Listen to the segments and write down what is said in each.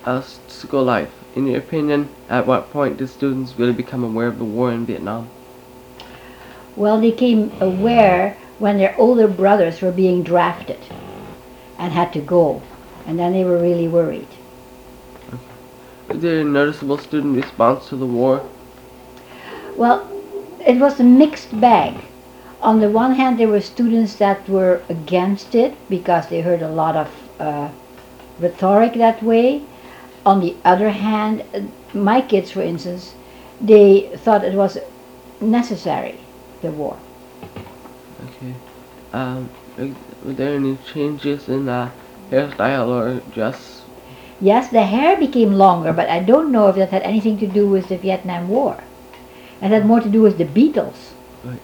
School life. In your opinion, at what point did students really become aware of the war in Vietnam? Well, they became aware when their older brothers were being drafted and had to go, and then they were really worried. Was there a noticeable student response to the war? Well, it was a mixed bag. On the one hand, there were students that were against it because they heard a lot of rhetoric that way. On the other hand, my kids, for instance, they thought it was necessary, the war. Okay. Were there any changes in hairstyle or dress? Yes, the hair became longer, but I don't know if that had anything to do with the Vietnam War. It had more to do with the Beatles. Right.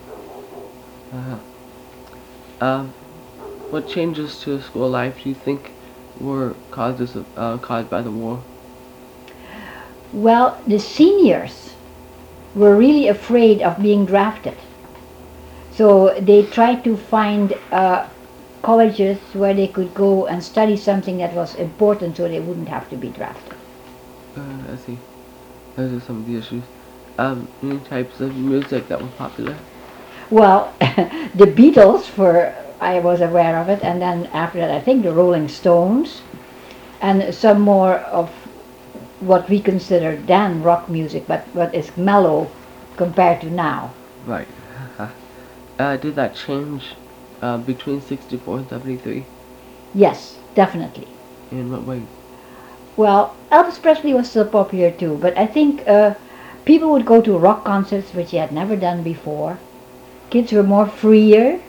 Um, what changes to school life do you think were caused by the war? Well, the seniors were really afraid of being drafted. So they tried to find colleges where they could go and study something that was important so they wouldn't have to be drafted. I see. Those are some of the issues. Any types of music that were popular? Well, the Beatles, I was aware of it, and then after that I think the Rolling Stones, and some more of what we consider then rock music, but what is mellow compared to now. Right. Did that change between 64 and 73? Yes, definitely. In what way? Well, Elvis Presley was still popular too, but I think people would go to rock concerts which they had never done before. Kids were more freer.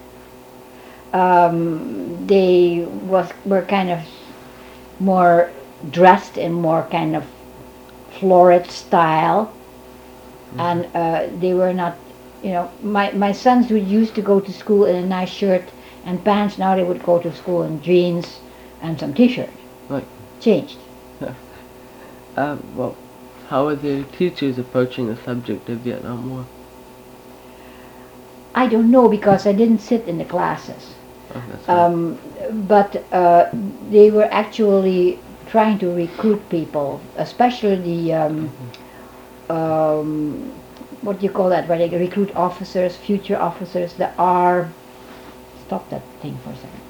Were kind of more dressed in more kind of florid style, and they were not, my sons would used to go to school in a nice shirt and pants. Now they would go to school in jeans and some t-shirt. Right. Changed. Well, how are the teachers approaching the subject of Vietnam War? I don't know because I didn't sit in the classes. Oh, that's right. But they were actually trying to recruit people, especially the what do you call that? Where they recruit officers, future officers. The R. Stop that thing for a second.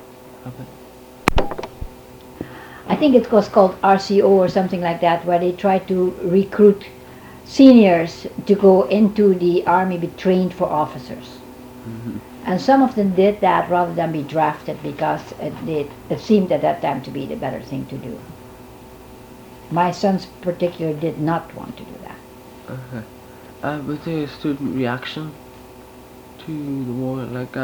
Okay. I think it was called RCO or something like that, where they try to recruit seniors to go into the army, be trained for officers. Mm-hmm. And some of them did that rather than be drafted because it seemed at that time to be the better thing to do. My sons particularly did not want to do that. Okay. Was there a student reaction to the war, like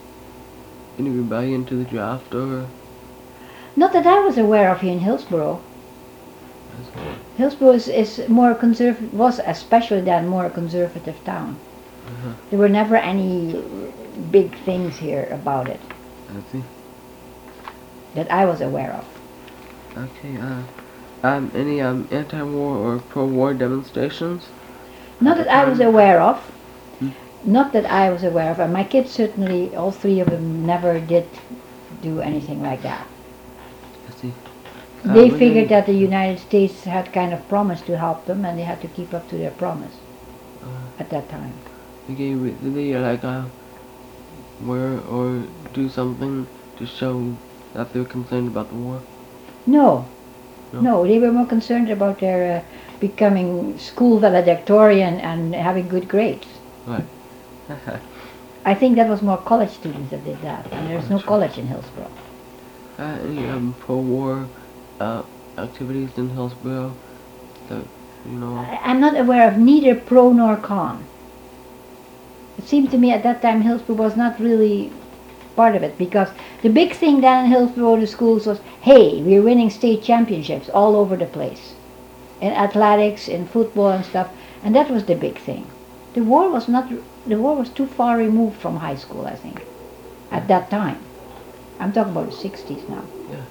any rebellion to the draft, or? Not that I was aware of here in Hillsborough. Hillsborough is more conservative, was especially then more a conservative town. There were never any big things here about it I see. that I was aware of. Okay. Any anti-war or pro-war demonstrations? Not that I was aware of. Hmm. Not that I was aware of. And my kids certainly, all three of them, never did do anything like that. I see. They figured that the United States had kind of promised to help them, and they had to keep up to their promise at that time. Did they wear or do something to show that they were concerned about the war? No, No? no, they were more concerned about their becoming school valedictorian and having good grades. Right. I think that was more college students that did that, and there's no Sure. college in Hillsborough. Any pro-war activities in Hillsborough that you know of? I'm not aware of neither pro nor con. It seemed to me at that time Hillsborough was not really part of it because the big thing down in Hillsborough, the schools was, hey, we're winning state championships all over the place. In athletics, in football and stuff, and that was the big thing. The war was too far removed from high school, I think, at that time. I'm talking about the 60s now.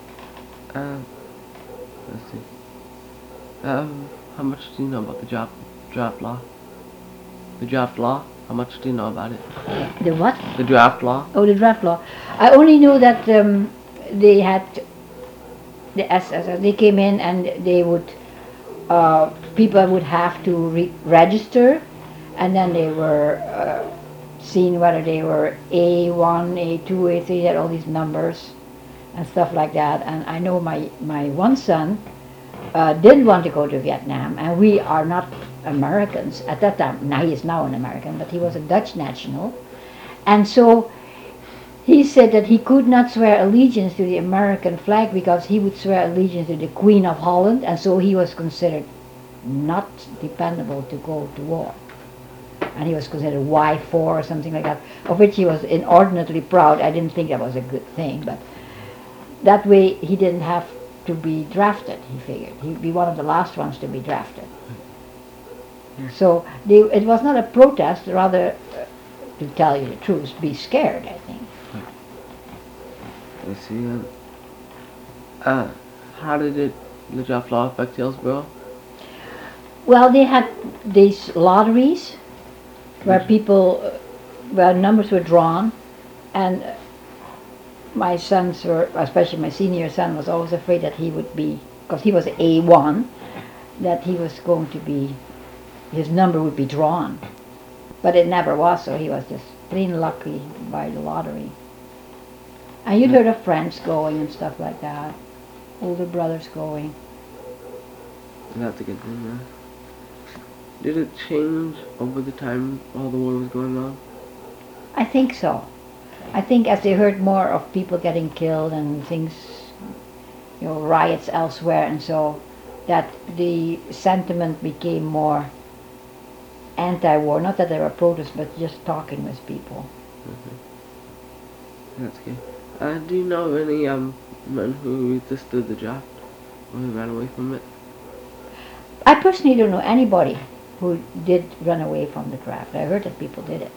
Let's see. How much do you know about the draft law? The draft law? How much do you know about it? The what? The draft law? Oh, the draft law. I only know that they had the SSS. They came in and they would, people would have to register, and then they were seen whether they were A1, A2, A3, they had all these numbers and stuff like that. And I know my one son didn't want to go to Vietnam, and we are not Americans at that time. Now he is now an American, but he was a Dutch national, and so he said that he could not swear allegiance to the American flag because he would swear allegiance to the Queen of Holland, and so he was considered not dependable to go to war. And he was considered Y4 or something like that, of which he was inordinately proud. I didn't think that was a good thing, but that way he didn't have to be drafted, he figured. He'd be one of the last ones to be drafted. So it was not a protest, rather, to tell you the truth, be scared, I think. I see. How did the draft law affect Hillsborough? Well, they had these lotteries where people, where numbers were drawn, and my sons were, especially my senior son, was always afraid that he would be, because he was A1, that he was going to be, his number would be drawn. But it never was, so he was just plain lucky by the lottery. And you'd heard of friends going and stuff like that, older brothers going. That's a good thing, yeah. Did it change over the time while the war was going on? I think so. I think as they heard more of people getting killed and things, riots elsewhere, and so that the sentiment became more anti-war. Not that there were protests, but just talking with people. Mm-hmm. That's good. Do you know of any men who resisted the draft or who ran away from it? I personally don't know anybody who did run away from the draft. I heard that people did it.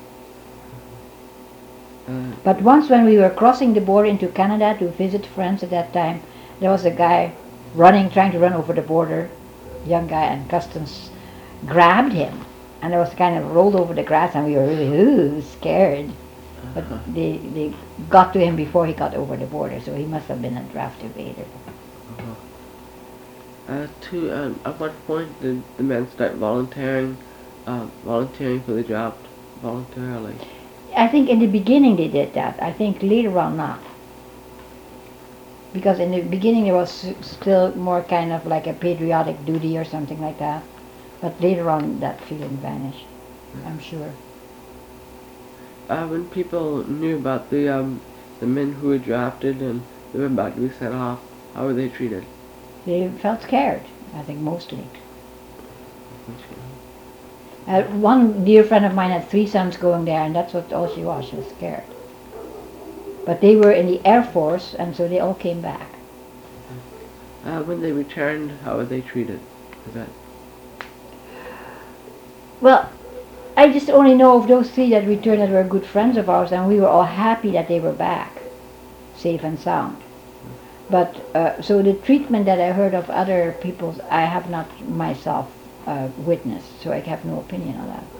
But once when we were crossing the border into Canada to visit friends at that time, there was a guy trying to run over the border, young guy, and customs grabbed him. And I was kind of rolled over the grass, and we were really scared. But they got to him before he got over the border, so he must have been a draft evader. At what point did the men start volunteering for the draft voluntarily? I think in the beginning they did that. I think later on not. Because in the beginning it was still more kind of like a patriotic duty or something like that. But later on that feeling vanished, I'm sure. When people knew about the men who were drafted and they were about to be sent off, how were they treated? They felt scared, I think, mostly. One dear friend of mine had 3 sons going there, and that's what all she was. She was scared. But they were in the Air Force, and so they all came back. When they returned, how were they treated? Well, I just only know of those 3 that returned that were good friends of ours, and we were all happy that they were back, safe and sound. But so the treatment that I heard of other people's, I have not myself witnessed, so I have no opinion on that.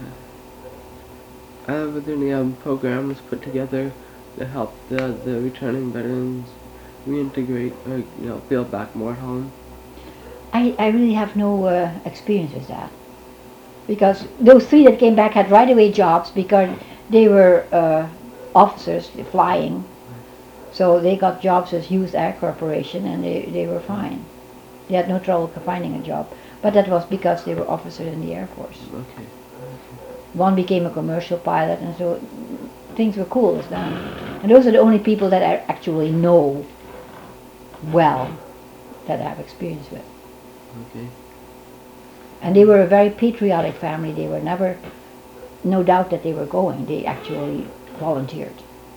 Were there any programs put together to help the returning veterans reintegrate or feel back more at home? I really have no experience with that, because those 3 that came back had right away jobs because they were officers flying. So they got jobs with Hughes Air Corporation, and they were fine. They had no trouble finding a job. But that was because they were officers in the Air Force. Okay. One became a commercial pilot, and so things were cool with them. And those are the only people that I actually know well, that I have experience with. Okay. And they were a very patriotic family. They were never, no doubt that they were going. They actually volunteered.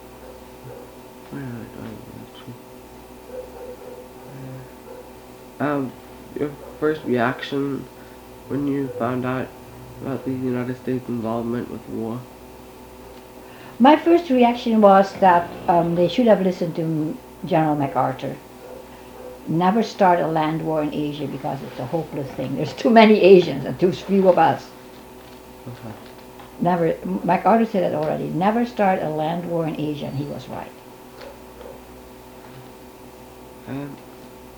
Your first reaction when you found out about the United States involvement with the war? My first reaction was that they should have listened to General MacArthur. Never start a land war in Asia because it's a hopeless thing. There's too many Asians and too few of us. Okay. Never, MacArthur said it already, never start a land war in Asia, and he was right.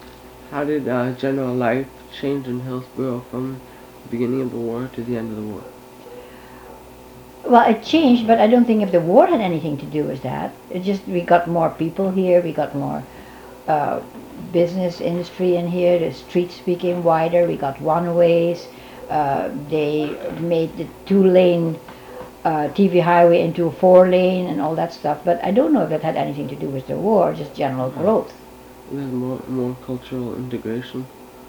how did general life change in Hillsborough from the beginning of the war to the end of the war? Well, it changed, but I don't think if the war had anything to do with that. It just we got more people here, we got more uh, business industry in here. The streets became wider. We got one-ways. They made the two-lane TV highway into a four-lane and all that stuff. But I don't know if that had anything to do with the war, just general growth. There's more cultural integration.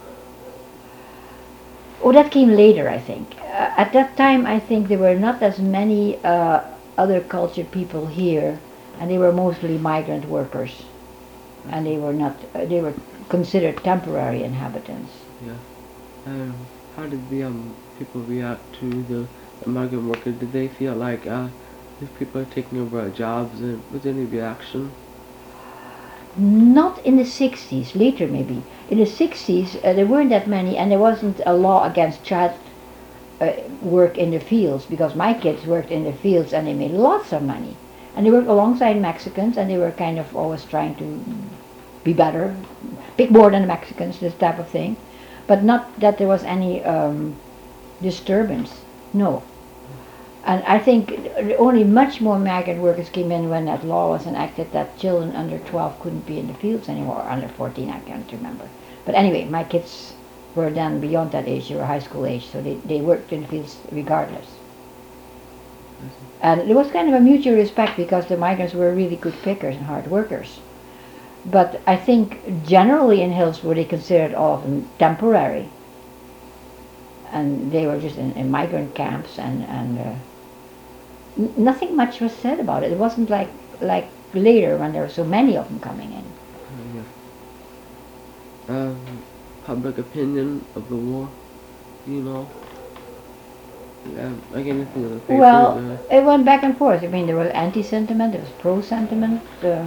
Oh, that came later, I think. At that time, I think there were not as many other cultured people here, and they were mostly migrant workers, and they were not. They were considered temporary inhabitants. Yeah. How did the people react to the migrant workers? Did they feel like these people are taking over our jobs? And was there any reaction? Not in the 60s, later maybe. In the 60s, there weren't that many, and there wasn't a law against child work in the fields, because my kids worked in the fields and they made lots of money. And they worked alongside Mexicans, and they were kind of always trying to be better, pick more than the Mexicans, this type of thing. But not that there was any disturbance, no. And I think only much more migrant workers came in when that law was enacted that children under 12 couldn't be in the fields anymore, or under 14, I can't remember. But anyway, my kids were then beyond that age, they were high school age, so they worked in the fields regardless. And there was kind of a mutual respect because the migrants were really good pickers and hard workers. But I think generally in Hillsborough they considered all of them temporary. And they were just in migrant camps, and nothing much was said about it. It wasn't like later when there were so many of them coming in. Yeah. Public opinion of the war, you know? Like anything in the papers? Well, it went back and forth. I mean, there was anti-sentiment, there was pro-sentiment.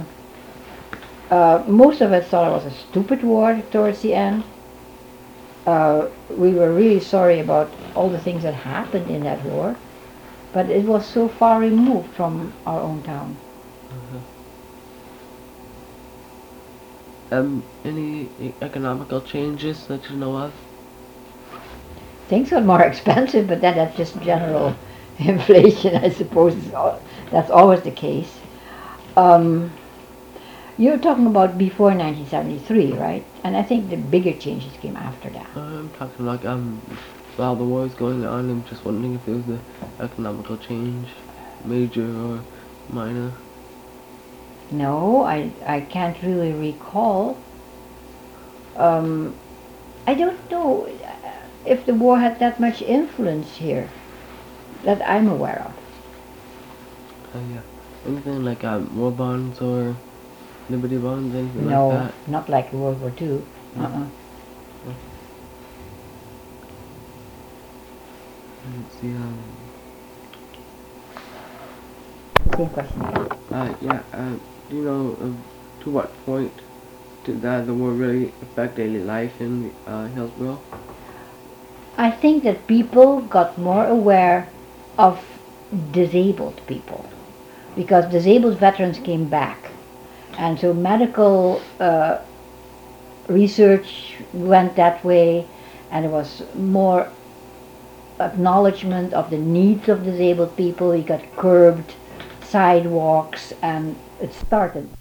Most of us thought it was a stupid war towards the end. We were really sorry about all the things that happened in that war, but it was so far removed from our own town. Any economical changes that you know of? Things got more expensive, but that's just general inflation, I suppose. That's always the case. You're talking about before 1973, right? And I think the bigger changes came after that. I'm talking like while the war is going on, I'm just wondering if there was an economical change, major or minor. No, I can't really recall. I don't know if the war had that much influence here that I'm aware of. Yeah. Anything like war bonds or Liberty bonds, anything No, like that? not like World War II. Let's see. Same question. Yeah. Do you know to what point did the war really affect daily life in Hillsborough? I think that people got more aware of disabled people because disabled veterans came back, and so medical research went that way, and there was more acknowledgement of the needs of disabled people. We got curbed sidewalks, and it started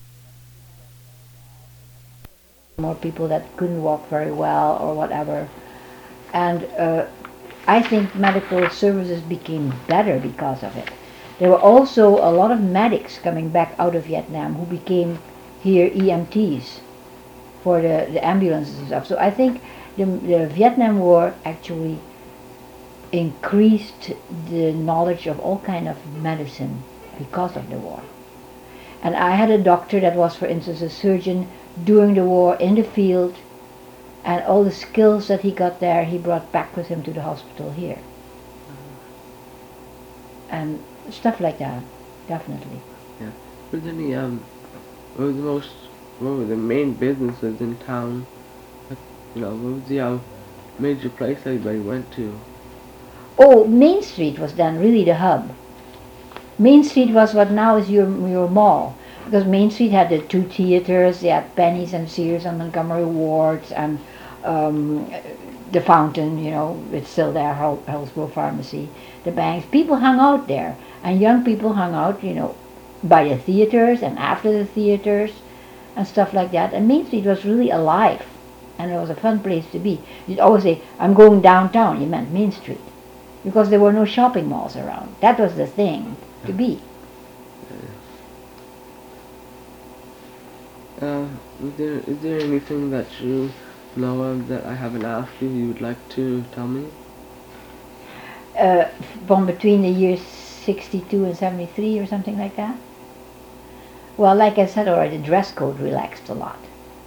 more people that couldn't walk very well or whatever. And I think medical services became better because of it. There were also a lot of medics coming back out of Vietnam who became here EMTs for the ambulances and stuff. So I think the Vietnam War actually increased the knowledge of all kind of medicine because of the war. And I had a doctor that was, for instance, a surgeon during the war in the field, and all the skills that he got there he brought back with him to the hospital here. And stuff like that, definitely. Yeah. Was any what were the main businesses in town? What was the major place everybody went to? Oh, Main Street was then really the hub. Main Street was what now is your mall. Because Main Street had the two theaters, they had Penny's and Sears and Montgomery Wards and um, the Fountain, you know, it's still there, Hillsborough Pharmacy, the banks. People hung out there, and young people hung out, you know, by the theaters and after the theaters and stuff like that. And Main Street was really alive, and it was a fun place to be. You'd always say, I'm going downtown, you meant Main Street, because there were no shopping malls around. That was the thing to be. Is there anything that you know of that I haven't asked you would like to tell me? From between the years 62 and 73 or something like that. Well, like I said already, the dress code relaxed a lot.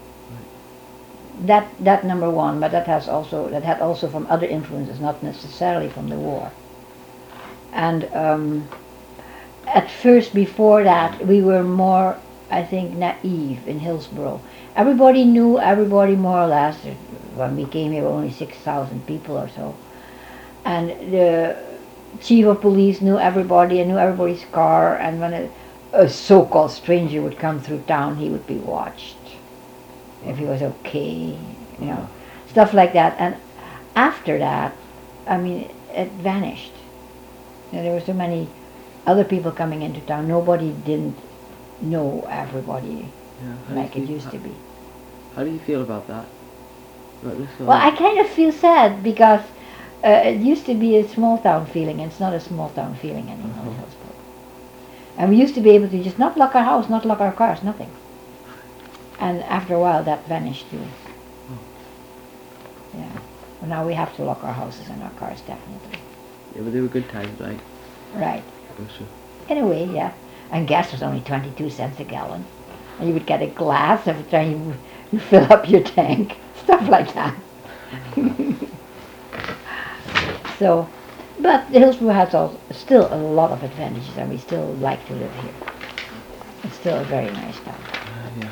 That number one, but that had also from other influences, not necessarily from the war. And at first, before that, we were more, I think, naive in Hillsborough. Everybody knew everybody more or less. When we came here, only 6,000 people or so. And the chief of police knew everybody and knew everybody's car. And when a so-called stranger would come through town, he would be watched if he was okay, you know, stuff like that. And after that, I mean, it vanished. You know, there were so many other people coming into town. Nobody didn't know everybody like it used to be. How do you feel about that? Well, I kind of feel sad because it used to be a small town feeling, and it's not a small town feeling anymore in Hillsborough. And we used to be able to just not lock our house, not lock our cars, nothing. And after a while, that vanished too. Yeah. Well, now we have to lock our houses and our cars, definitely. Yeah, but they were good times, right? Right. For sure. Anyway, yeah. And gas was only 22 cents a gallon. And you would get a glass every time you fill up your tank. Stuff like that. So, but Hillsborough has still a lot of advantages, and we still like to live here. It's still a very nice town. Yeah.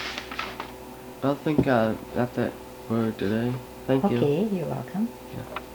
Well, I think that's it for today. Thank you. Okay, you're welcome. Yeah.